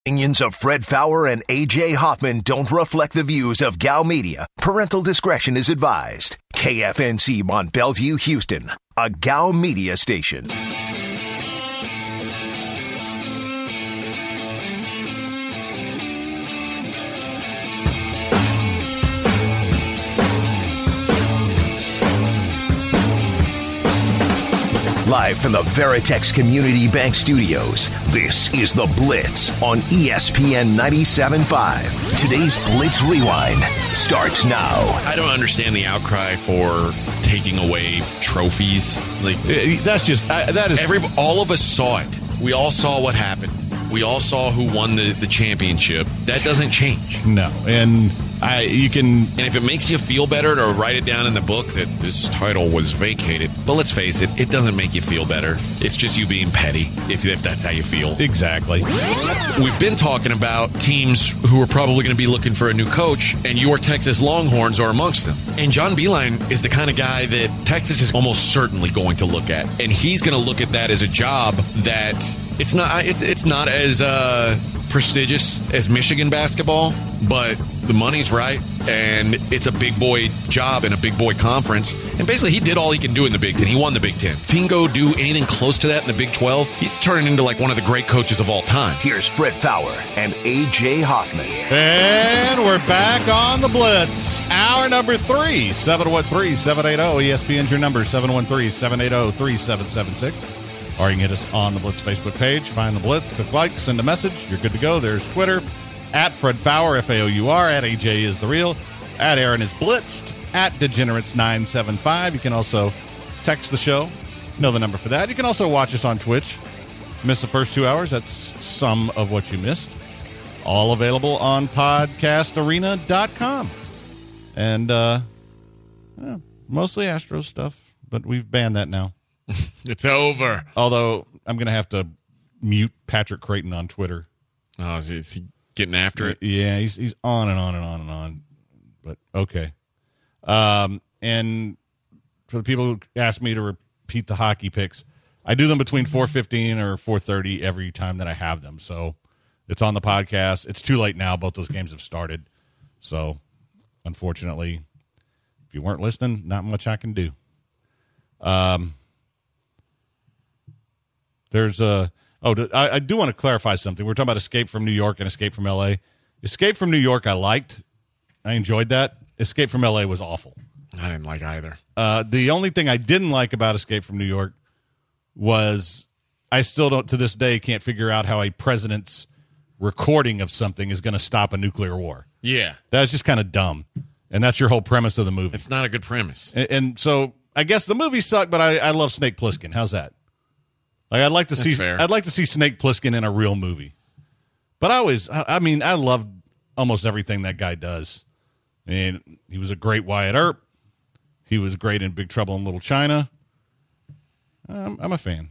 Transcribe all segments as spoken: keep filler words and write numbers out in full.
Opinions of Fred Fowler and A J Hoffman don't reflect the views of Gal Media. Parental discretion is advised. K F N C Mont Bellevue, Houston, a Gal Media station. Live from the Veritex Community Bank Studios, this is The Blitz on E S P N ninety-seven point five. Today's Blitz Rewind starts now. I don't understand the outcry for taking away trophies. Like that's just I, that is every all of us saw it. We all saw what happened. We all saw who won the, the championship. That doesn't change. No, and I you can and if it makes you feel better to write it down in the book that this title was vacated, but let's face it, it doesn't make you feel better. It's just you being petty, if, if that's how you feel. Exactly. We've been talking about teams who are probably going to be looking for a new coach, and your Texas Longhorns are amongst them. And John Beilein is the kind of guy that Texas is almost certainly going to look at, and he's going to look at that as a job that it's not it's it's not as uh, prestigious as Michigan basketball, but the money's right, and it's a big boy job in a big boy conference. And basically, he did all he can do in the Big Ten. He won the Big Ten. If he can go do anything close to that in the Big twelve, he's turning into like one of the great coaches of all time. Here's Fred Fowler and A J Hoffman. And we're back on the Blitz. Hour number three, seven one three, seven eight zero. E S P N's your number, seven one three, seven eight zero, three seven seven six. Or you can hit us on the Blitz Facebook page. Find the Blitz, click like, send a message. You're good to go. There's Twitter. At Fred Fowler, F A O U R. At A J is the real. At Aaron is blitzed. At Degenerates nine seven five. You can also text the show. Know the number for that. You can also watch us on Twitch. Miss the first two hours. That's some of what you missed. All available on podcast arena dot com. And uh, yeah, mostly Astros stuff, but we've banned that now. It's over. Although I'm going to have to mute Patrick Creighton on Twitter. Oh, is he, is he getting after it? Yeah, he's he's on and on and on and on. But okay. Um, and for the people who ask me to repeat the hockey picks, I do them between four fifteen or four thirty every time that I have them. So it's on the podcast. It's too late now. Both those games have started. So unfortunately, if you weren't listening, not much I can do. Um, there's a oh, I, I do want to clarify something. We're talking about Escape from New York and Escape from L A. Escape from New York, I liked. I enjoyed that. Escape from L A was awful. I didn't like either. Uh, the only thing I didn't like about Escape from New York was I still don't, to this day, can't figure out how a president's recording of something is going to stop a nuclear war. Yeah. That's just kind of dumb. And that's your whole premise of the movie. It's not a good premise. And, and so I guess the movie sucked, but I, I love Snake Plissken. How's that? Like I'd like to That's see fair. I'd like to see Snake Plissken in a real movie. But I always I, I mean I love almost everything that guy does. I mean, he was a great Wyatt Earp. He was great in Big Trouble in Little China. I'm, I'm a fan.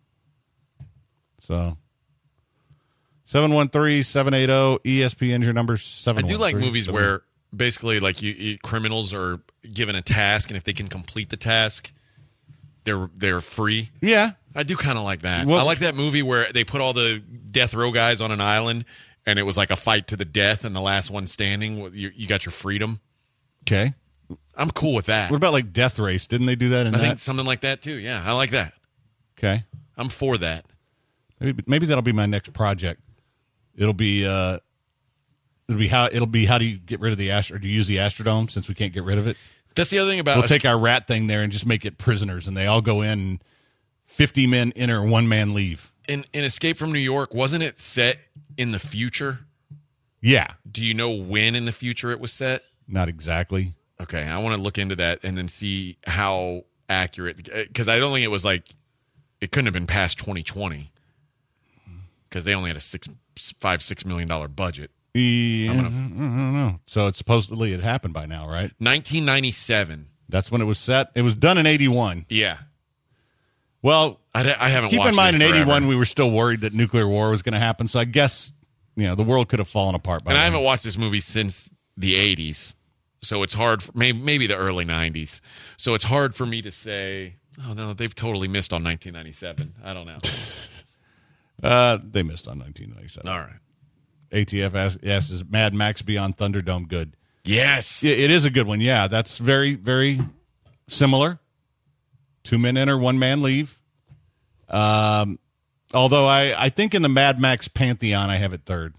So seven one three, seven eight zero E S P N your number seven. I do like movies where basically like you, you criminals are given a task, and if they can complete the task, they're they're free. Yeah. I do kind of like that. Well, I like that movie where they put all the death row guys on an island, and it was like a fight to the death, and the last one standing, you, you got your freedom. Okay. I'm cool with that. What about like Death Race? Didn't they do that in I that? think something like that, too. Yeah, I like that. Okay. I'm for that. Maybe, maybe that'll be my next project. It'll be uh, it'll be how it'll be how do you get rid of the Astro? Or do you use the Astrodome since we can't get rid of it? That's the other thing about We'll us. take our rat thing there and just make it prisoners, and they all go in. And fifty men enter, one man leave. In, in Escape from New York, wasn't it set in the future? Yeah. Do you know when in the future it was set? Not exactly. Okay, I want to look into that and then see how accurate, because I don't think it was like, it couldn't have been past twenty twenty, because they only had a six, five, six million dollar budget. Yeah, gonna, I don't know. So it's supposedly it happened by now, right? nineteen ninety-seven. That's when it was set. It was done in eighty-one. Yeah. Well, I, I haven't keep watched in mind it in forever. eighty-one we were still worried that nuclear war was going to happen. So I guess you know the world could have fallen apart by And then. I haven't watched this movie since the eighties, so it's hard. For, maybe maybe the early nineties. So it's hard for me to say. Oh no, they've totally missed on nineteen ninety-seven. I don't know. Uh, they missed on nineteen ninety-seven. All right. A T F asks, yes, is Mad Max Beyond Thunderdome good? Yes. It, it is a good one, yeah. That's very, very similar. Two men enter, one man leave. Um, although I, I think in the Mad Max pantheon, I have it third.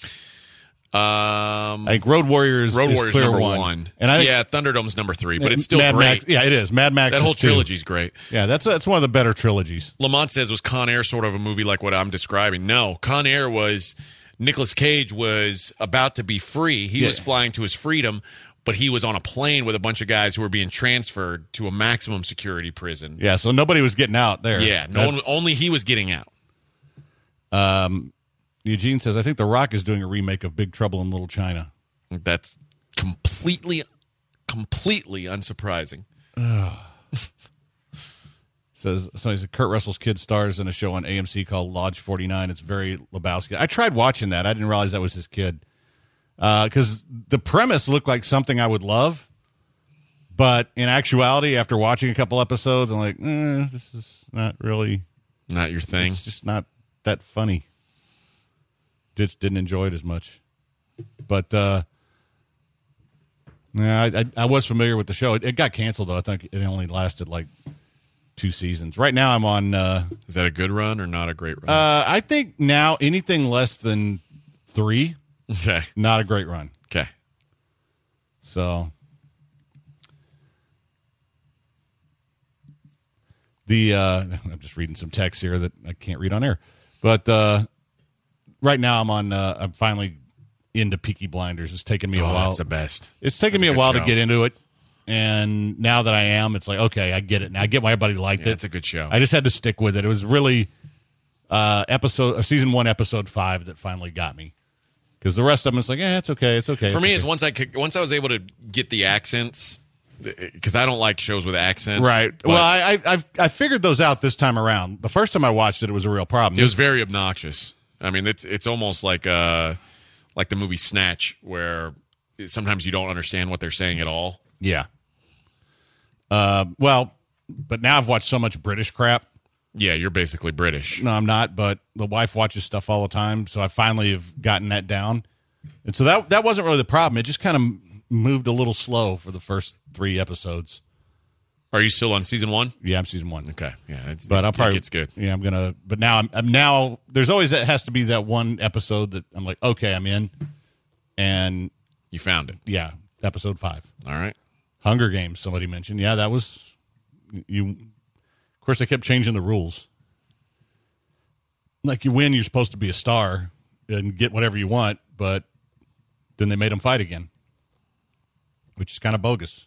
Um, I think Road Warrior is, Road is Warrior's clear number one. one. And I think, yeah, Thunderdome's number three, but it's still Mad great. Max, yeah, it is. Mad Max That whole is two. trilogy's great. Yeah, that's that's one of the better trilogies. Lamont says, was Con Air sort of a movie like what I'm describing? No, Con Air was, Nicolas Cage was about to be free. He Yeah. was flying to his freedom, but he was on a plane with a bunch of guys who were being transferred to a maximum security prison. Yeah, so nobody was getting out there. Yeah, no one, That's- only he was getting out. Um, Eugene says, I think The Rock is doing a remake of Big Trouble in Little China. That's completely, completely unsurprising. Says somebody said Kurt Russell's kid stars in a show on A M C called Lodge forty-nine. It's very Lebowski. I tried watching that. I didn't realize that was his kid. Because uh, the premise looked like something I would love. But in actuality, after watching a couple episodes, I'm like, eh, this is not really... Not your thing. It's just not that funny. Just didn't enjoy it as much. But... uh Yeah, I, I I was familiar with the show. It, it got canceled, though. I think it only lasted like two seasons. Right now, I'm on. Uh, Is that a good run or not a great run? uh, I think now anything less than three, okay. not a great run. Okay. So the uh, I'm just reading some text here that I can't read on air, but uh, right now I'm on. Uh, I'm finally into Peaky Blinders. It's taken me a Oh, while. that's the best. It's taken That's me a a good while show. to get into it, and now that I am, it's like, okay, I get it. Now I get why everybody liked Yeah, it. it's a good show. I just had to stick with it. It was really uh, episode, uh, season one, episode five that finally got me. Because the rest of them, it's like, yeah, it's okay, it's okay. For me, okay. it's once I could, once I was able to get the accents, because I don't like shows with accents. right. but Well, I, I I've, I figured those out this time around. The first time I watched it, it was a real problem. it was very obnoxious. I mean, it's it's almost like uh like the movie Snatch, where sometimes you don't understand what they're saying at all. yeah. Uh, well, but now I've watched so much British crap. Yeah, you're basically British. No, I'm not, but the wife watches stuff all the time, so I finally have gotten that down. And so that that wasn't really the problem. It just kind of moved a little slow for the first three episodes. Are you still on season one? Yeah, I'm season one. Okay, yeah, it's, But I'll probably it's good. Yeah, I'm gonna. But now I'm, I'm now. There's always that has to be that one episode that I'm like, okay, I'm in. And You found it. yeah, episode five, All right. Hunger Games. Somebody mentioned. Yeah, that was you. Of course, they kept changing the rules. Like you win, you're supposed to be a star and get whatever you want, but then they made them fight again, which is kind of bogus.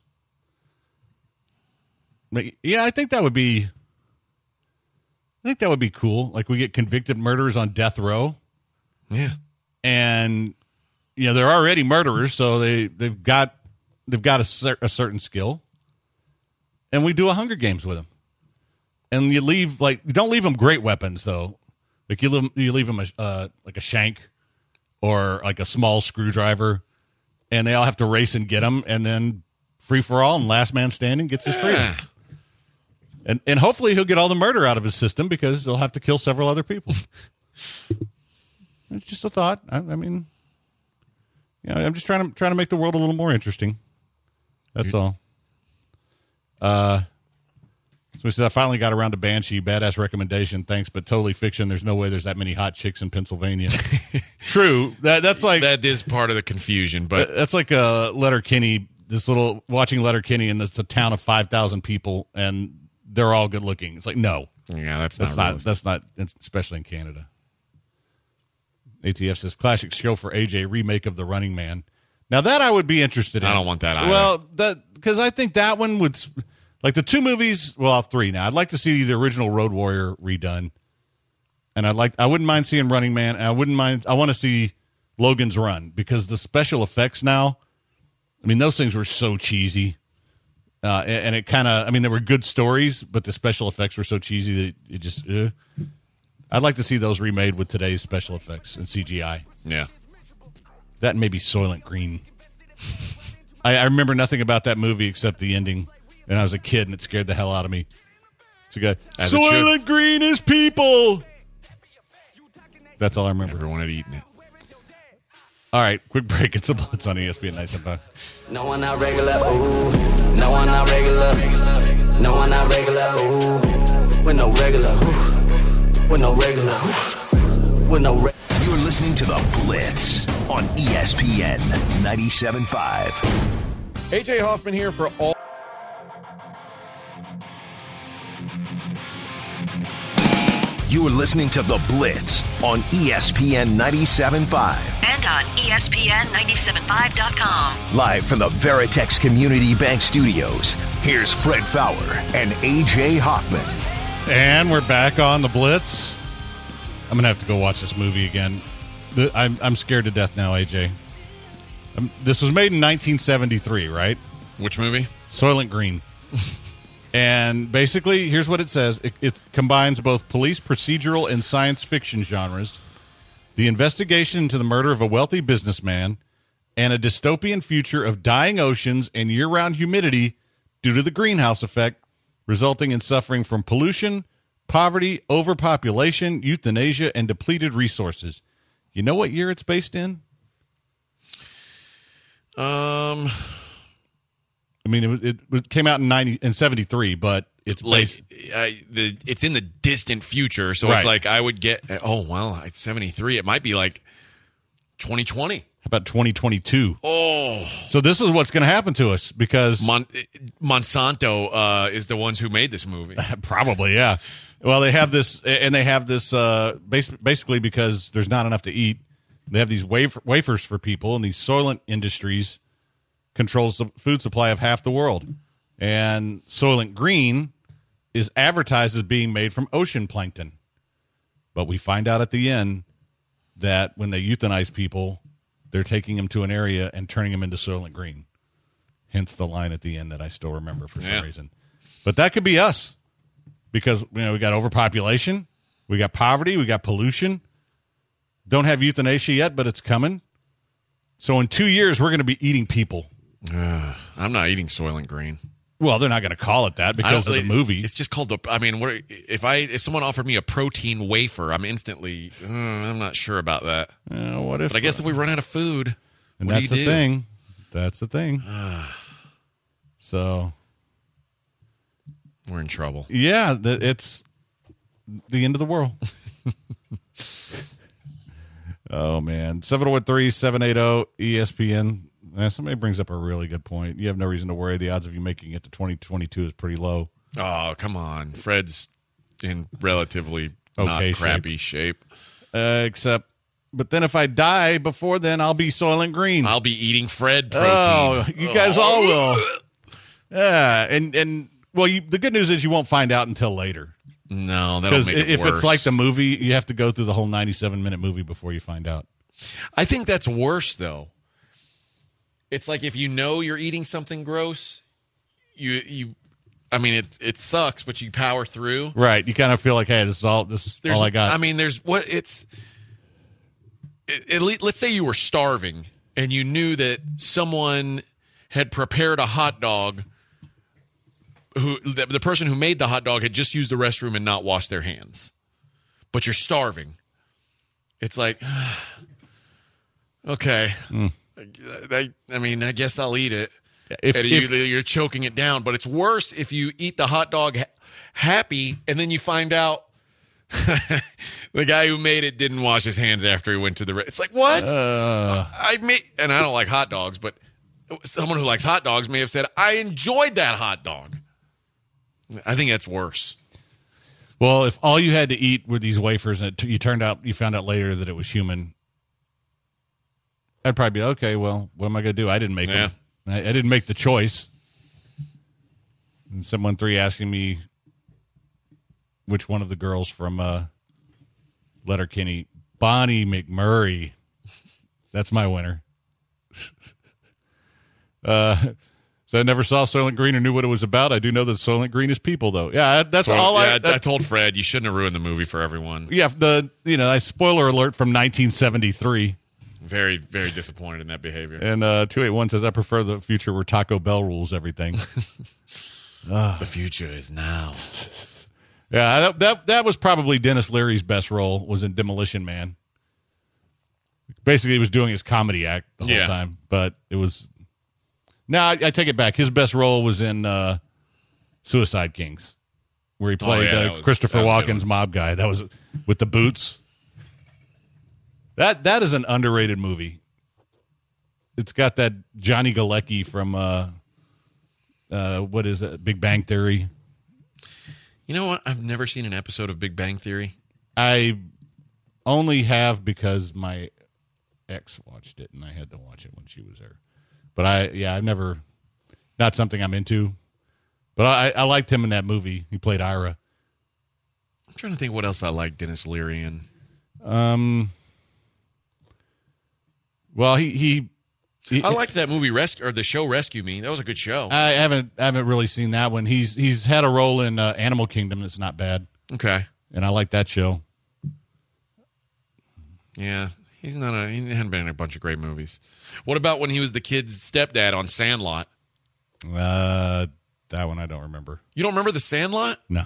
But yeah, I think that would be. I think that would be cool. Like we get convicted murderers on death row, Yeah. and you know they're already murderers, so they they've got they've got a, cer- a certain skill, and we do a Hunger Games with them, and you leave like you don't leave them great weapons though, like you leave you leave them a, uh, like a shank or like a small screwdriver, and they all have to race and get them, and then free for all, and last man standing gets his freedom. Yeah. And and hopefully he'll get all the murder out of his system because he'll have to kill several other people. It's just a thought. I, I mean, you know, I'm just trying to trying to make the world a little more interesting. That's all. Uh, so we said I finally got around to Banshee. Badass recommendation. Thanks, but totally fiction. There's no way there's that many hot chicks in Pennsylvania. True. That that's like That is part of the confusion, but that's like a Letterkenny. This little watching Letterkenny, and it's a town of five thousand people, and they're all good looking. It's like no. yeah, that's, That's not, not. realistic. That's not. Especially in Canada. A T F says classic show for A J remake of The Running Man. Now that I would be interested in. I don't want that either. Well, that because I think that one would like the two movies. Well, three now. I'd like to see the original Road Warrior redone, and I'd like. I wouldn't mind seeing Running Man. And I wouldn't mind. I want to see Logan's Run because the special effects now. I mean, those things were so cheesy. Uh, and, and it kind of, I mean, there were good stories, but the special effects were so cheesy that it just, uh. I'd like to see those remade with today's special effects and C G I. Yeah. That and maybe Soylent Green. I, I remember nothing about that movie except the ending, and I was a kid, and it scared the hell out of me. It's a guy, As it Soylent Green is people. That's all I remember. Everyone had eaten it. All right, quick break. It's a Blitz on E S P N ninety-seven point five. No one not regular, ooh. No one not regular. No one not regular, ooh. We're no regular, ooh. We're no regular, ooh. We're no regular. You're listening to The Blitz on E S P N ninety-seven point five. A J Hoffman here for all. You're listening to The Blitz on E S P N ninety-seven point five. And on E S P N ninety-seven point five dot com. Live from the Veritex Community Bank Studios, here's Fred Fowler and A J Hoffman. And we're back on The Blitz. I'm going to have to go watch this movie again. The, I'm, I'm scared to death now, A J. Um, this was made in nineteen seventy-three, right? Which movie? Soylent Green. And basically, here's what it says. It, it combines both police procedural and science fiction genres, the investigation into the murder of a wealthy businessman, and a dystopian future of dying oceans and year-round humidity due to the greenhouse effect, resulting in suffering from pollution, poverty, overpopulation, euthanasia, and depleted resources. You know what year it's based in? Um, I mean, it, it, it came out in ninety in seventy-three, but it's based, like uh, the it's in the distant future, so Right. it's like I would get. Oh well, it's seventy-three. It might be like twenty twenty. how about twenty twenty-two? Oh, So this is what's going to happen to us because Mon- Monsanto uh, is the ones who made this movie. probably, yeah. Well, they have this, and they have this uh, bas- basically because there's not enough to eat. They have these wafer- wafers for people, and these Soylent Industries controls the food supply of half the world. And Soylent Green is advertised as being made from ocean plankton. But we find out at the end that when they euthanize people, they're taking them to an area and turning them into Soylent Green. Hence the line at the end that I still remember for some Yeah. reason. But that could be us. Because, you know, we got overpopulation, we got poverty, we got pollution. Don't have euthanasia yet, but it's coming. So in two years, we're going to be eating people. Uh, I'm not eating Soylent Green. Well, they're not going to call it that I because don't- of the movie. It's just called the. I mean, what, if I if someone offered me a protein wafer, I'm instantly. Uh, I'm not sure about that. Uh, what if? But I guess if we run out of food, and what that's do the you do? thing. That's the thing. So We're in trouble. yeah, that it's the end of the world. Oh man, seven one three, seven eight zero E S P N. Eh, somebody brings up a really good point. You have no reason to worry. The odds of you making it to twenty twenty-two is pretty low. Oh, come on. Fred's in relatively Okay not shape. crappy shape. Uh, except, but then if I die before then, I'll be Soylent Green. I'll be eating Fred Oh, protein. you guys all will. Yeah, and and well, you, the good news is you won't find out until later. No, that'll Because make it if worse. it's like the movie, you have to go through the whole ninety-seven minute movie before you find out. I think that's worse, though. It's like if you know you're eating something gross, you you. I mean, it it sucks, but you power through. Right? You kind of feel like, hey, this is all this is There's, all I got. I mean, there's what it's. It, at least, let's say you were starving and you knew that someone had prepared a hot dog. Who the, the person who made the hot dog had just used the restroom and not washed their hands, but you're starving. It's like, okay, Mm. I, I mean, I guess I'll eat it. If- and you, if- you're choking it down, but it's worse if you eat the hot dog ha- happy and then you find out the guy who made it didn't wash his hands after he went to the. Re- it's like what Uh, I made, and I don't like hot dogs, but someone who likes hot dogs may have said I enjoyed that hot dog. I think that's worse. well, if all you had to eat were these wafers, and it, you turned out you found out later that it was human, I'd probably be okay. Well, what am I going to do? I didn't make Yeah. them. I, I didn't make the choice. And someone three asking me which one of the girls from uh, Letterkenny, Bonnie McMurray. That's my winner. uh, so I never saw Soylent Green or knew what it was about. I do know that Soylent Green is people, though. Yeah, that's So, all yeah, I. I, that- told Fred you shouldn't have ruined the movie for everyone. yeah, the you know, I spoiler alert from nineteen seventy-three. Very, very disappointed in that behavior. And uh, two eighty-one says, I prefer the future where Taco Bell rules everything. The future is now. Yeah, that, that that was probably Dennis Leary's best role, was in Demolition Man. Basically, he was doing his comedy act the whole Yeah. time, but it was. No, I, I take it back. His best role was in uh, Suicide Kings, where he played Oh, yeah, that uh, was- Christopher that was a good Walken's one. mob guy. That was with the boots. That that is an underrated movie. It's got that Johnny Galecki from uh, uh, what is it? Big Bang Theory. You know what? I've never seen an episode of Big Bang Theory. I only have because my ex watched it, and I had to watch it when she was there. But I, yeah, I've never, not something I'm into. But I, I liked him in that movie. He played Ira. I'm trying to think what else I like Dennis Leary in. Um. Well, he he. he I liked that movie Rescue or the show Rescue Me. That was a good show. I haven't I haven't really seen that one. He's he's had a role in uh, Animal Kingdom that's not bad, Okay. and I like that show. Yeah. He's not a he hadn't been in a bunch of great movies. What about when he was the kid's stepdad on Sandlot? Uh, that one I don't remember. You don't remember the Sandlot? No.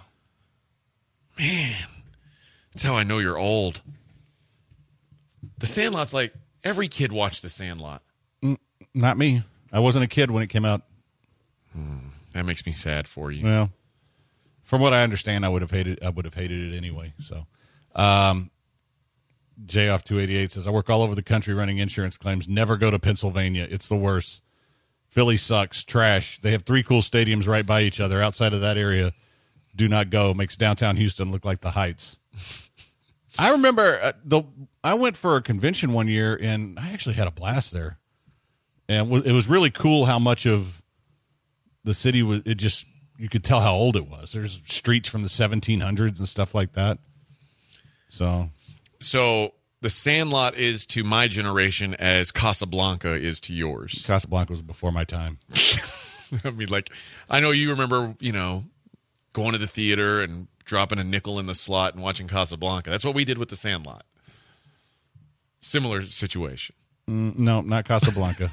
That's how I know you're old. The Sandlot's like every kid watched the Sandlot. Not me. I wasn't a kid when it came out. That makes me sad for you. Well, from what I understand, I would have hated. I would have hated it anyway. So, um, J off two eighty eight says, "I work all over the country running insurance claims. Never go to Pennsylvania. It's the worst. Philly sucks. Trash. They have three cool stadiums right by each other. Outside of that area, do not go. Makes downtown Houston look like the Heights." I remember uh, the. I went for a convention one year, and I actually had a blast there. And it was really cool how much of the city was. It just you could tell how old it was. There's streets from the seventeen hundreds and stuff like that. So So the Sandlot is to my generation as Casablanca is to yours. Casablanca was before my time. I mean, like, I know you remember, you know, going to the theater and dropping a nickel in the slot and watching Casablanca. That's what we did with the Sandlot. Similar situation. Mm, no, not Casablanca.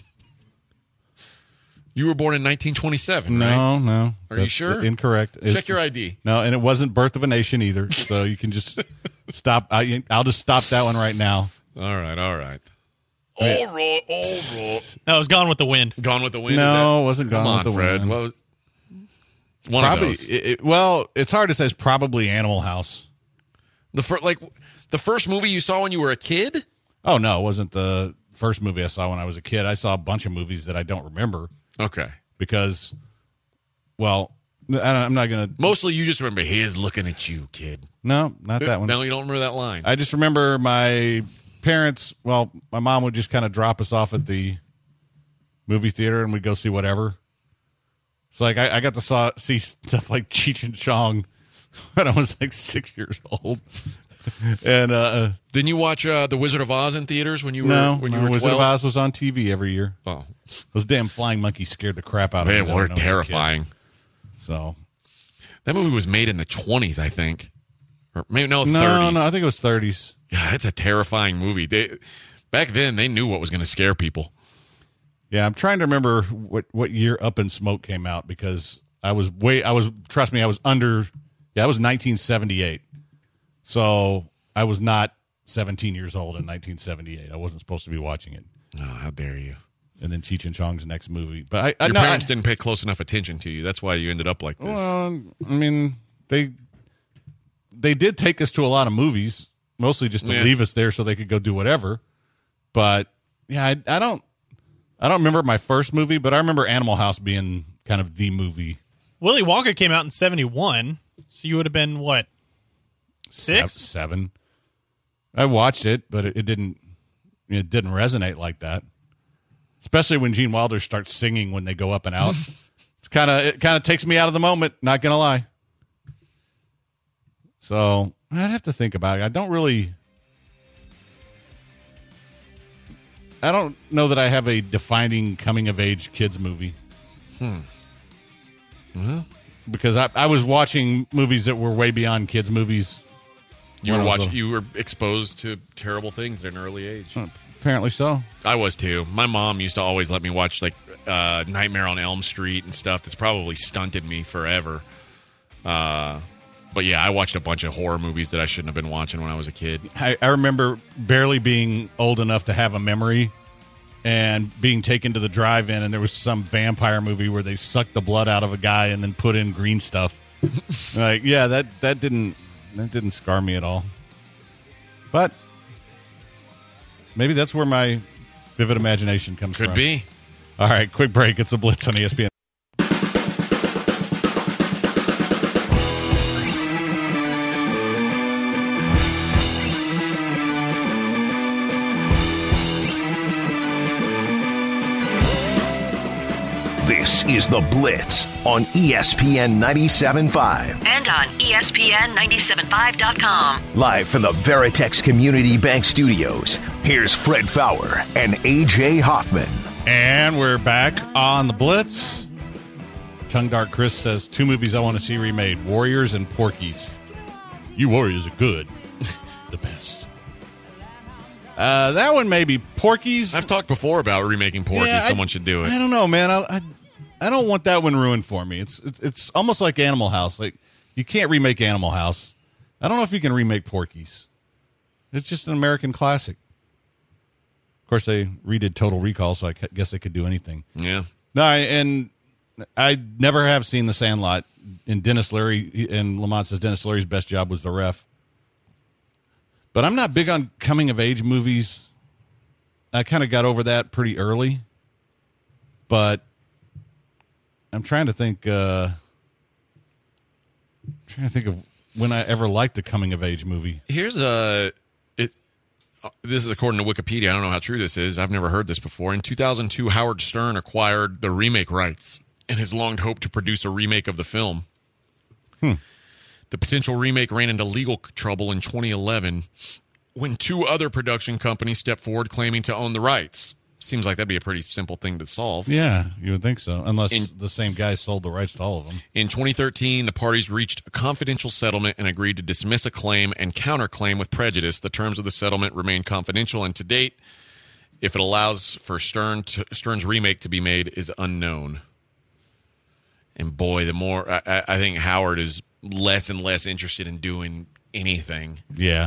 You were born in nineteen twenty-seven, right? No, no. Are you That's sure? Incorrect. Check It's- your I D. No, and it wasn't Birth of a Nation either. So you can just stop. I, I'll just stop that one right now. All right, all right. All right, all right. No, it was Gone with the Wind. Gone with the Wind? No, Is that- it wasn't Come Gone on, with the Fred. Wind. What was... One Probably. of those. It, it- well, it's hard to say. It's probably Animal House. The fir- like the first movie you saw when you were a kid? Oh no, it wasn't the first movie I saw when I was a kid. I saw a bunch of movies that I don't remember Okay. because, well, I- I'm not gonna. Mostly you just remember, he's looking at you, kid. No, not that one. No, you don't remember that line. I just remember my parents. Well, my mom would just kind of drop us off at the movie theater, and we'd go see whatever. So, like, I, I got to saw, see stuff like Cheech and Chong when I was like six years old, and uh, Didn't you watch uh, The Wizard of Oz in theaters when you were no, when you no, were Wizard twelve? of Oz was on T V every year. Oh, Those damn flying monkeys scared the crap out of they me. were when I was a kid. terrifying. So That movie was made in the twenties, I think, or maybe no no, thirties. no, I think it was thirties. Yeah, it's a terrifying movie. They back then they knew what was going to scare people. Yeah, I'm trying to remember what, what year Up in Smoke came out because I was way I was trust me I was under yeah, it was nineteen seventy-eight. So I was not seventeen years old in nineteen seventy-eight. I wasn't supposed to be watching it. Oh, how dare you! And then Cheech and Chong's next movie. But I, I Your no, parents I, didn't pay close enough attention to you. That's why you ended up like this. Well, I mean, they they did take us to a lot of movies, mostly just to Yeah. leave us there so they could go do whatever. But yeah, I, I don't I don't remember my first movie, but I remember Animal House being kind of the movie. Willy Wonka came out in seventy-one, so you would have been, what, six? Se- seven. I watched it, but it, it didn't it didn't resonate like that. Especially when Gene Wilder starts singing when they go up and out. It's kind of it kind of takes me out of the moment, not gonna lie. So I'd have to think about it. I don't really I don't know that I have a defining coming of age kids movie. Hmm. Mm-hmm. Because I, I was watching movies that were way beyond kids' movies. You when were I was watching. a- You were exposed to terrible things at an early age. Apparently so. I was too. My mom used to always let me watch like uh, Nightmare on Elm Street and stuff. That's probably stunted me forever. Uh, But yeah, I watched a bunch of horror movies that I shouldn't have been watching when I was a kid. I, I remember barely being old enough to have a memory and being taken to the drive-in, and there was some vampire movie where they sucked the blood out of a guy and then put in green stuff. Like, yeah, that, that didn't that didn't scar me at all. But maybe that's where my vivid imagination comes Could from. Could be. All right, quick break. It's a Blitz on E S P N. This is The Blitz on E S P N ninety-seven point five. And on E S P N ninety-seven point five dot com. Live from the Veritex Community Bank Studios, here's Fred Faour and A J Hoffman. And we're back on The Blitz. Tongue Dark Chris says, two movies I want to see remade, Warriors and Porky's. You Warriors are good. The best. Uh, that one maybe. Porky's. I've talked before about remaking Porky. Yeah, Someone I, should do it. I don't know, man. I, I I don't want that one ruined for me. It's, it's it's almost like Animal House. Like, you can't remake Animal House. I don't know if you can remake Porky's. It's just an American classic. Of course, they redid Total Recall, so I guess they could do anything. Yeah. No, I, and I never have seen The Sandlot. And Dennis Leary, and Lamont says Dennis Leary's best job was the ref. But I'm not big on coming-of-age movies. I kind of got over that pretty early. But I'm trying to think. Uh, I'm trying to think of when I ever liked a coming-of-age movie. Here's a. It. Uh, this is according to Wikipedia. I don't know how true this is. I've never heard this before. In two thousand two, Howard Stern acquired the remake rights and has long hoped to produce a remake of the film. Hmm. The potential remake ran into legal trouble in twenty eleven when two other production companies stepped forward claiming to own the rights. Seems like that'd be a pretty simple thing to solve. Yeah, you would think so, unless in, the same guy sold the rights to all of them. In twenty thirteen, the parties reached a confidential settlement and agreed to dismiss a claim and counterclaim with prejudice. The terms of the settlement remain confidential, and to date, if it allows for Stern to, Stern's remake to be made, is unknown. And boy, the more I, I think Howard is less and less interested in doing anything. Yeah.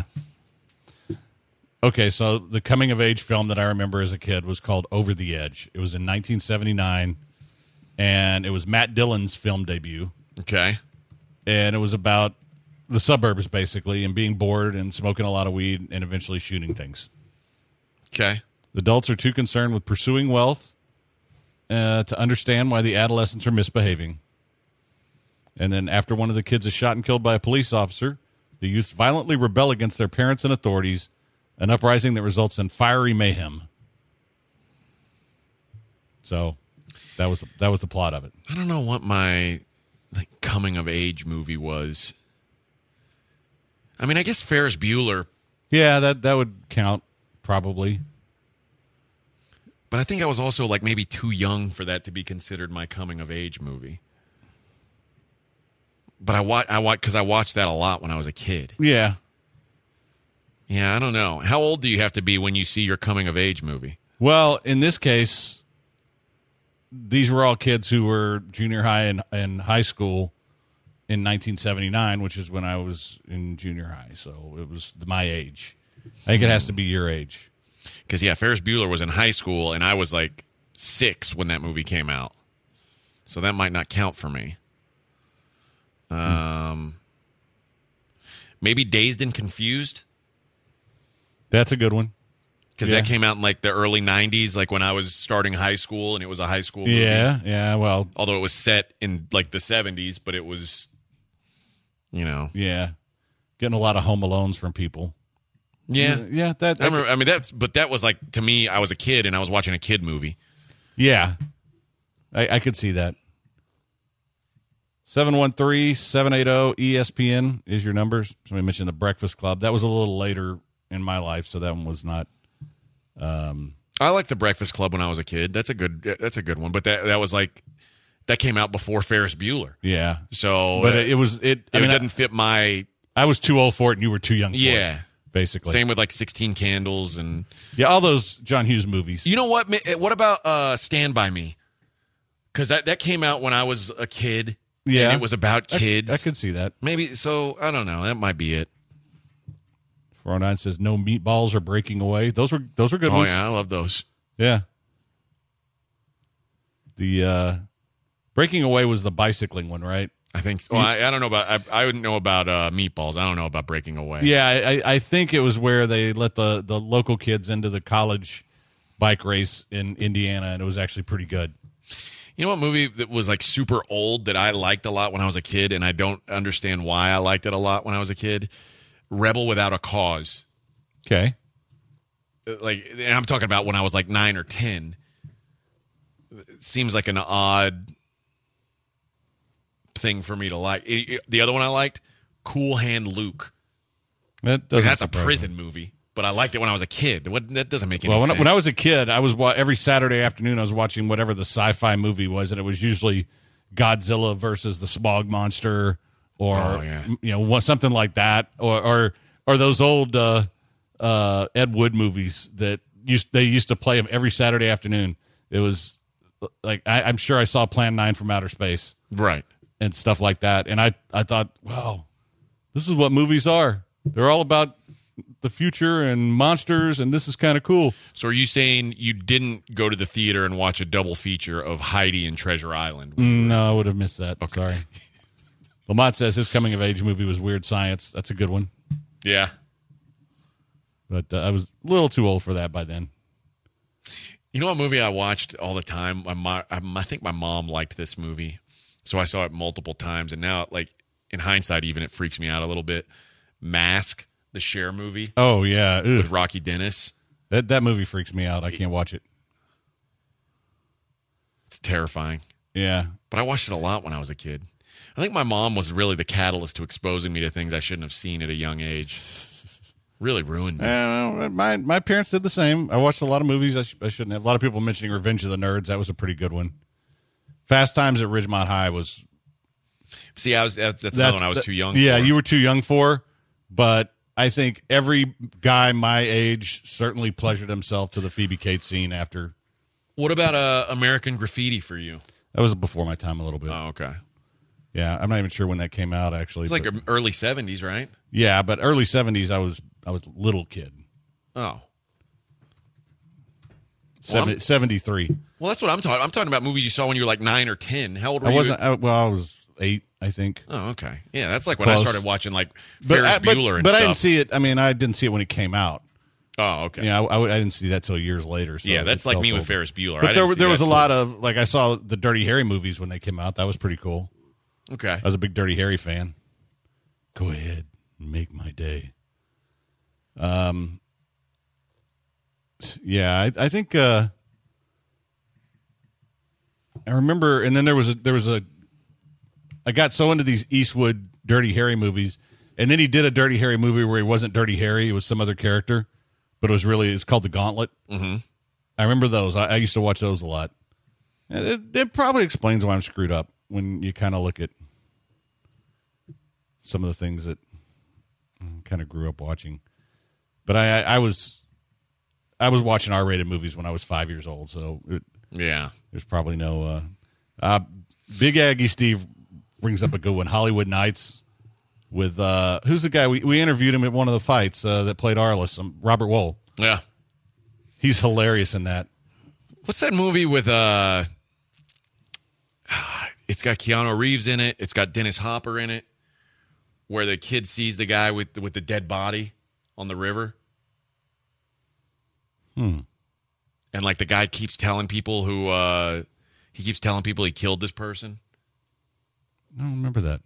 Okay, so the coming-of-age film that I remember as a kid was called Over the Edge. It was in nineteen seventy-nine, and it was Matt Dillon's film debut. Okay. And it was about the suburbs, basically, and being bored and smoking a lot of weed and eventually shooting things. Okay. The adults are too concerned with pursuing wealth uh, to understand why the adolescents are misbehaving. And then after one of the kids is shot and killed by a police officer, the youths violently rebel against their parents and authorities, an uprising that results in fiery mayhem. So that was that was the plot of it. I don't know what my like coming of age movie was. I mean, I guess Ferris Bueller. Yeah, that that would count probably. But I think I was also like maybe too young for that to be considered my coming of age movie. But I watch I watch because I watched that a lot when I was a kid. Yeah. Yeah, I don't know. How old do you have to be when you see your coming-of-age movie? Well, in this case, these were all kids who were junior high and, and high school in nineteen seventy-nine, which is when I was in junior high. So it was my age. I think it has to be your age. Because, yeah, Ferris Bueller was in high school, and I was like six when that movie came out. So that might not count for me. Um, maybe Dazed and Confused. That's a good one. Because yeah. that came out in like the early nineties, like when I was starting high school, and it was a high school movie. Yeah, yeah, well. Although it was set in like the seventies, but it was, you know. Yeah. Getting a lot of Home Alones from people. Yeah. Yeah, yeah that, I, remember, I mean, that's, but that was like, to me, I was a kid, and I was watching a kid movie. Yeah. I, I could see that. seven one three, seven eight zero, E S P N is your number. Somebody mentioned the Breakfast Club. That was a little later in my life, so that one was not. Um, I liked the Breakfast Club when I was a kid. That's a good. That's a good one. But that that was like that came out before Ferris Bueller. Yeah. So, but it, it was it. I it mean, didn't I, fit my. I was too old for it, and you were too young. for Yeah. it, basically. Same with like sixteen Candles and yeah, all those John Hughes movies. You know what? What about uh, Stand by Me? Because that that came out when I was a kid. Yeah. And it was about kids. I, I could see that. Maybe, so, I don't know. That might be it. four oh nine says, no meatballs are breaking away. Those were those were good Oh, ones. yeah, I love those. Yeah. The uh, breaking away was the bicycling one, right? I think, well, I, I don't know about, I, I wouldn't know about uh, meatballs. I don't know about breaking away. Yeah, I, I think it was where they let the, the local kids into the college bike race in Indiana, and it was actually pretty good. You know what movie that was like super old that I liked a lot when I was a kid, and I don't understand why I liked it a lot when I was a kid? Rebel Without a Cause. Okay. Like, and I'm talking about when I was like nine or ten. It seems like an odd thing for me to like. It, it, the other one I liked, Cool Hand Luke. That doesn't That's a surprise me. prison movie, but I liked it when I was a kid. What, that doesn't make any Well, when, sense. I- when I was a kid, I was wa- every Saturday afternoon I was watching whatever the sci-fi movie was, and it was usually Godzilla versus the Smog Monster, or Oh, yeah. you know what- something like that, or or, or those old uh, uh, Ed Wood movies that used they used to play them every Saturday afternoon. It was like I, I'm sure I saw Plan Nine from Outer Space right. and stuff like that, and I I thought, wow, this is what movies are. They're all about the future and monsters, and this is kind of cool. So are you saying you didn't go to the theater and watch a double feature of Heidi and Treasure Island? No, I would have missed that. Okay. Sorry. Lamont says his coming of age movie was Weird Science. That's a good one, Yeah. but uh, I was a little too old for that by then. You know what movie I watched all the time? My mo- I think my mom liked this movie, so I saw it multiple times. And now, like in hindsight, even it freaks me out a little bit. Mask, the Cher movie Oh yeah, Ugh. with Rocky Dennis. that that movie freaks me out. I can't watch it. It's terrifying. Yeah, But I watched it a lot when I was a kid. I think my mom was really the catalyst to exposing me to things I shouldn't have seen at a young age. Really ruined me. Uh, my my parents did the same. I watched a lot of movies I, sh- I shouldn't have. A lot of people mentioning Revenge of the Nerds. That was a pretty good one. Fast Times at Ridgemont High was. See, I was that's, that's another one I was too young Yeah, for. you were too young for. But I think every guy my age certainly pleasured himself to the Phoebe Cates scene after. What about uh, American Graffiti for you? That was before my time a little bit. Oh, okay. Yeah, I'm not even sure when that came out. Actually, It's like but- early seventies, right? yeah, but early seventies. I was I was a little kid. Oh. Seventy, I'm- seventy-three. Well, that's what I'm talking. I'm talking about movies you saw when you were like nine or ten. How old were I you? wasn't. I, well, I was eight, I think. Oh, okay. Yeah, that's like when I Close. started watching like But, Ferris I, but, Bueller and but stuff. I didn't see it. I mean, I didn't see it when it came out. Oh, okay. Yeah, I, I, I didn't see that till years later. So yeah, that's it like felt me with old. Ferris Bueller. I But didn't there, see there was that a till- lot of like I saw the Dirty Harry movies when they came out. That was pretty cool. Okay. I was a big Dirty Harry fan. Go ahead, make my day. Um. Yeah, I, I think. Uh, I remember, and then there was a there was a. I got so into these Eastwood Dirty Harry movies, and then he did a Dirty Harry movie where he wasn't Dirty Harry; it was some other character, but it was really it's called The Gauntlet. Mm-hmm. I remember those. I, I used to watch those a lot. And it, it probably explains why I'm screwed up when you kind of look at some of the things that I kind of grew up watching. But I, I, I was I was watching R-rated movies when I was five years old, so it, Yeah. there's probably no. Uh, uh, Big Aggie Steve brings up a good one, Hollywood Nights, with uh, who's the guy we we interviewed him at one of the fights uh, that played Arliss, um, Robert Wool. Yeah. He's hilarious in that. What's that movie with uh it's got Keanu Reeves in it, it's got Dennis Hopper in it, where the kid sees the guy with with the dead body on the river. Hmm. And like the guy keeps telling people who uh he keeps telling people he killed this person. I don't remember that.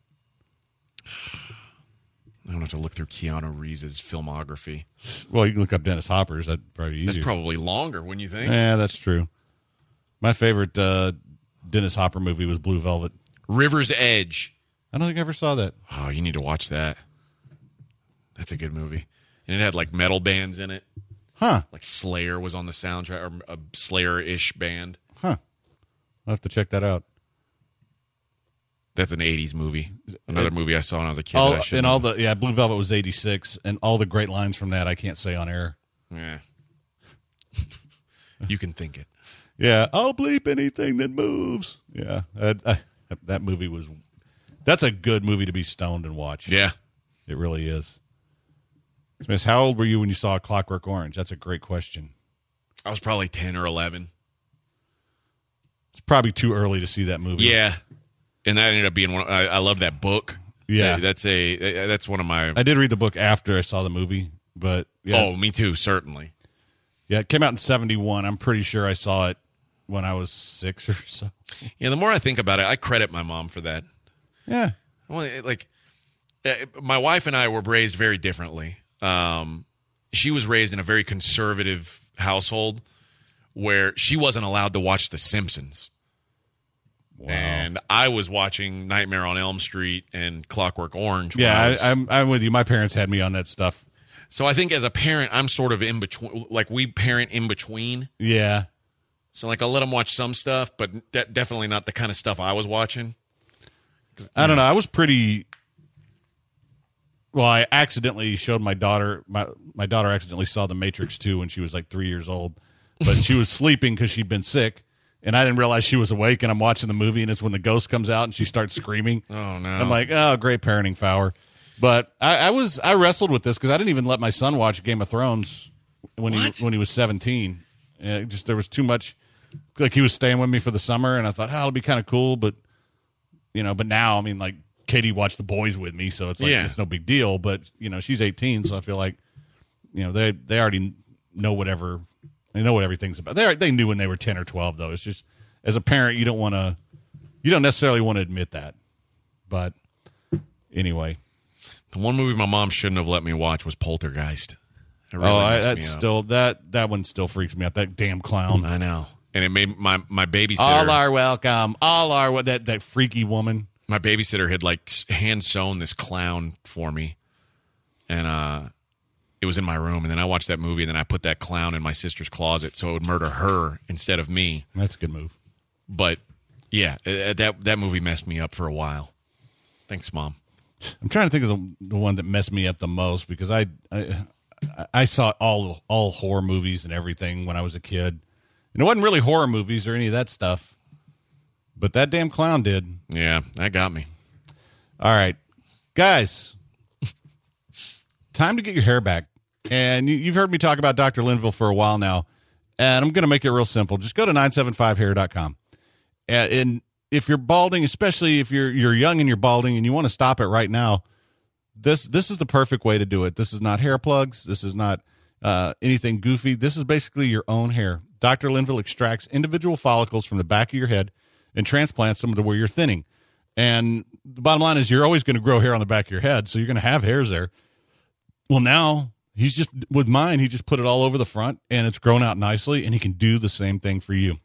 I don't have to look through Keanu Reeves' filmography. Well, you can look up Dennis Hopper's. That's probably easier. That's probably longer, wouldn't you think? Yeah, that's true. My favorite uh, Dennis Hopper movie was Blue Velvet. River's Edge. I don't think I ever saw that. Oh, you need to watch that. That's a good movie. And it had like metal bands in it. Huh. Like Slayer was on the soundtrack, or a Slayer-ish band. Huh. I'll have to check that out. That's an eighties movie. Another movie I saw when I was a kid. All, that I shouldn't and all have- the yeah, Blue Velvet was eighty-six, and all the great lines from that I can't say on air. Yeah. You can think it. Yeah, I'll bleep anything that moves. Yeah, I, I, That, that movie was that's a good movie to be stoned and watch. Yeah. It really is. Miss, how old were you when you saw Clockwork Orange? That's a great question. I was probably ten or eleven. It's probably too early to see that movie. Yeah. And that ended up being one. I, I love that book. Yeah. That's a that's one of my. I did read the book after I saw the movie, but yeah. Oh, me too, certainly. Yeah, it came out in seventy-one. I'm pretty sure I saw it when I was six or so. Yeah, the more I think about it, I credit my mom for that. Yeah. Well, like, my wife and I were raised very differently. Um, she was raised in a very conservative household where she wasn't allowed to watch The Simpsons. Wow. And I was watching Nightmare on Elm Street and Clockwork Orange. Yeah, I was, I, I'm I'm with you. My parents had me on that stuff. So I think as a parent, I'm sort of in between. Like, we parent in between. Yeah. So, like, I'll let them watch some stuff, but de- definitely not the kind of stuff I was watching. I don't know. I was pretty... Well, I accidentally showed my daughter... My, my daughter accidentally saw The Matrix two when she was, like, three years old. But she was sleeping because she'd been sick. And I didn't realize she was awake, and I'm watching the movie, and it's when the ghost comes out, and she starts screaming. Oh, no. I'm like, oh, great parenting, Fowler. But I, I was I wrestled with this because I didn't even let my son watch Game of Thrones when What? he when he was seventeen. And it just there was too much. Like, he was staying with me for the summer, and I thought, oh, it'll be kind of cool. But you know, but now I mean, like, Katie watched The Boys with me, so it's like Yeah. it's no big deal. But you know, she's eighteen, so I feel like you know they they already know whatever they know what everything's about. They they knew when they were ten or twelve, though. It's just as a parent, you don't want to you don't necessarily want to admit that. But anyway. The one movie my mom shouldn't have let me watch was Poltergeist. It really oh, I, messed me that's up. still that that one still freaks me out. That damn clown. I know, and it made my my babysitter. All are welcome. All are what that that freaky woman. My babysitter had like hand sewn this clown for me, and uh, it was in my room. And then I watched that movie, and then I put that clown in my sister's closet so it would murder her instead of me. That's a good move. But yeah, uh, that that movie messed me up for a while. Thanks, Mom. I'm trying to think of the the one that messed me up the most because I I, I saw all all horror movies and everything when I was a kid, and it wasn't really horror movies or any of that stuff, but that damn clown did. Yeah, that got me. All right, guys, time to get your hair back, and you, you've heard me talk about Doctor Linville for a while now, and I'm going to make it real simple. Just go to nine seven five hair dot com, and, and if you're balding, especially if you're you're young and you're balding and you want to stop it right now, this this is the perfect way to do it. This is not hair plugs. This is not uh, anything goofy. This is basically your own hair. Doctor Linville extracts individual follicles from the back of your head and transplants them to where you're thinning. And the bottom line is you're always going to grow hair on the back of your head, so you're going to have hairs there. Well, now he's just, with mine, he just put it all over the front, and it's grown out nicely, and he can do the same thing for you.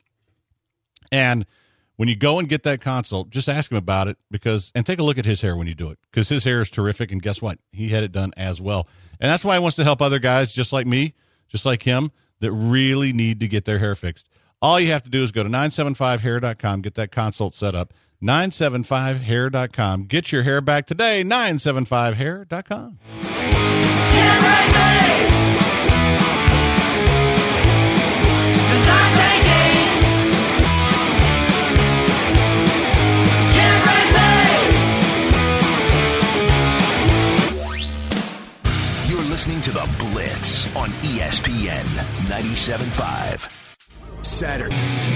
And when you go and get that consult, just ask him about it because, and take a look at his hair when you do it because his hair is terrific. And guess what? He had it done as well. And that's why he wants to help other guys just like me, just like him, that really need to get their hair fixed. All you have to do is go to nine seven five hair dot com, get that consult set up. nine seven five hair dot com. Get your hair back today. nine seven five hair dot com. Get ready! 'Cause I'm taking. Listening to The Blitz on E S P N ninety-seven point five. Saturday.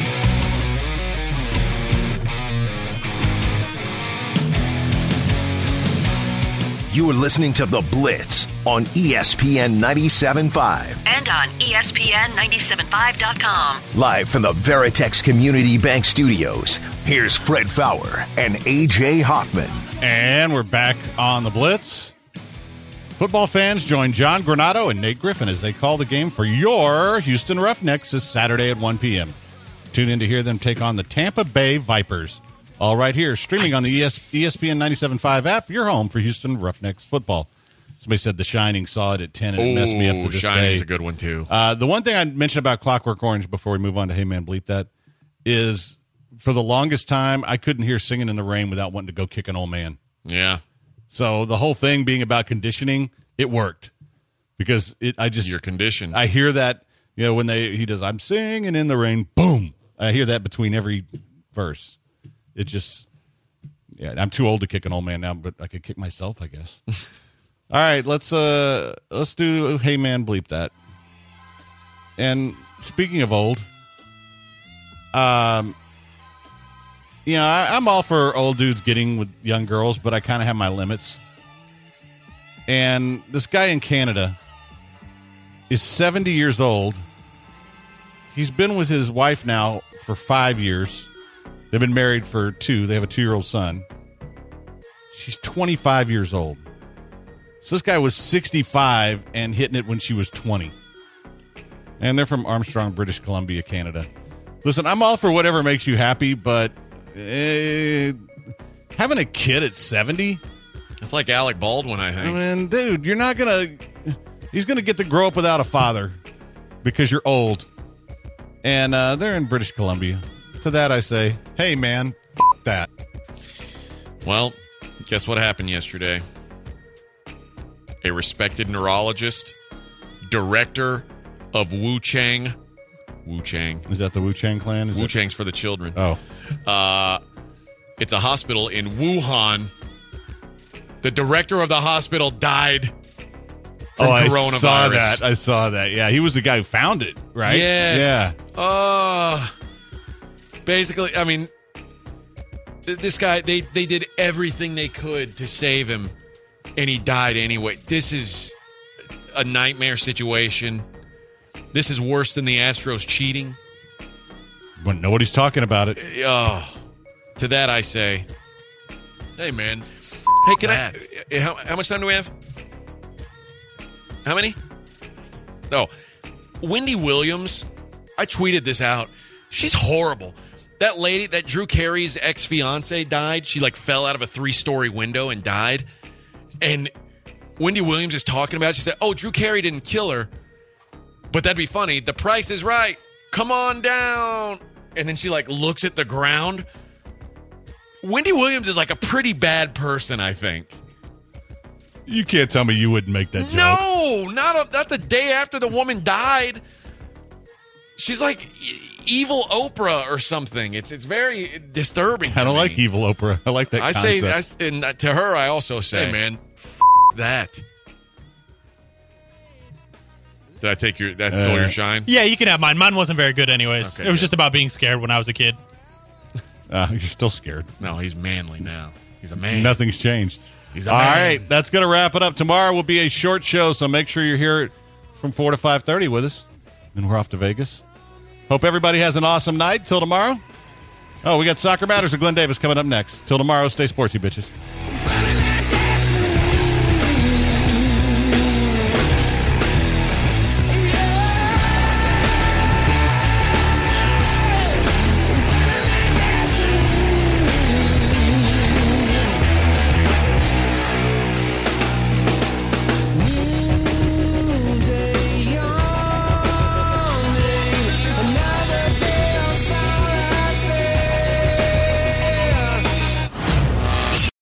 You are listening to The Blitz on E S P N ninety-seven point five. And on E S P N ninety-seven point five dot com. Live from the Veritex Community Bank Studios, here's Fred Fowler and A J Hoffman. And we're back on The Blitz. Football fans join John Granato and Nate Griffin as they call the game for your Houston Roughnecks this Saturday at one p.m. Tune in to hear them take on the Tampa Bay Vipers. All right here, streaming on the E S P N ninety-seven point five app, your home for Houston Roughnecks football. Somebody said The Shining saw it at ten, and it messed me up to this Shining's day. a good one, too. Uh, the one thing I mentioned about Clockwork Orange before we move on to Hey Man Bleep That is for the longest time, I couldn't hear Singing in the Rain without wanting to go kick an old man. Yeah. So the whole thing being about conditioning, it worked because it. I just Your condition. I hear that, you know, when they he does I'm singing in the rain, boom. I hear that between every verse. It just Yeah, I'm too old to kick an old man now, but I could kick myself, I guess. All right, let's uh, let's do Hey Man Bleep That. And speaking of old, um, you know, I, I'm all for old dudes getting with young girls, but I kind of have my limits. And this guy in Canada is seventy years old. He's been with his wife now for five years. They've been married for two. They have a two-year-old son. She's twenty-five years old. So this guy was sixty-five and hitting it when she was twenty. And they're from Armstrong, British Columbia, Canada. Listen, I'm all for whatever makes you happy, but uh, having a kid at seventy? It's like Alec Baldwin, I I think. mean, dude, you're not going to... He's going to get to grow up without a father because you're old. And uh, they're in British Columbia. To that I say, hey, man, f- that. Well, guess what happened yesterday? A respected neurologist, director of Wu Chang. Wu Chang. Is that the Wu Chang clan? Is Wu it? Chang's for the children. Oh. Uh, it's a hospital in Wuhan. The director of the hospital died from oh, I coronavirus. saw that. I saw that. Yeah, he was the guy who found it, right? Yeah. Yeah. Uh, basically, I mean, th- this guy, they, they did everything they could to save him, and he died anyway. This is a nightmare situation. This is worse than the Astros cheating. But nobody's talking about it. Oh, to that I say, hey, man. Hey, can I? How, how much time do we have? How many? Oh, Wendy Williams. I tweeted this out. She's horrible. That lady, that Drew Carey's ex-fiance died. She like fell out of a three-story window and died. And Wendy Williams is talking about it. She said, oh, Drew Carey didn't kill her. But that'd be funny. The price is right. Come on down. And then she like looks at the ground. Wendy Williams is like a pretty bad person, I think. You can't tell me you wouldn't make that joke. No, not, a, not the day after the woman died. She's like e- evil Oprah or something. It's it's very disturbing. I don't to like me. evil Oprah. I like that I concept. say, I, and to her, I also say, hey, man, f- that. Did I take your, that stole Uh, your shine? Yeah, you can have mine. Mine wasn't very good anyways. Okay, it was good. just about being scared when I was a kid. Uh, you're still scared. No, he's manly now. He's a man. Nothing's changed. He's a All man. right, that's going to wrap it up. Tomorrow will be a short show, so make sure you're here from four to five thirty with us. Then we're off to Vegas. Hope everybody has an awesome night. Till tomorrow. Oh, we got Soccer Matters with Glenn Davis coming up next. Till tomorrow, stay sportsy, bitches.